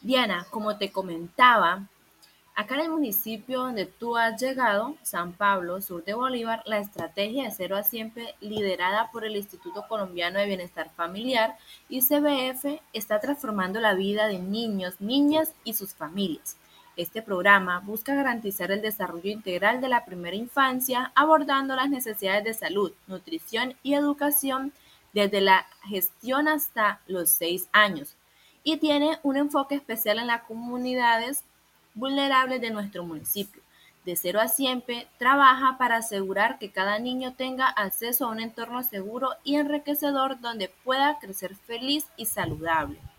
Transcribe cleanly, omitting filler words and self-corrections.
Diana, como te comentaba, acá en el municipio donde tú has llegado, San Pablo, sur de Bolívar, la estrategia de Cero a Siempre, liderada por el Instituto Colombiano de Bienestar Familiar, ICBF, está transformando la vida de niños, niñas y sus familias. Este programa busca garantizar el desarrollo integral de la primera infancia, abordando las necesidades de salud, nutrición y educación desde la gestión hasta los 6 años, y tiene un enfoque especial en las comunidades vulnerables de nuestro municipio. De Cero a Siempre trabaja para asegurar que cada niño tenga acceso a un entorno seguro y enriquecedor donde pueda crecer feliz y saludable.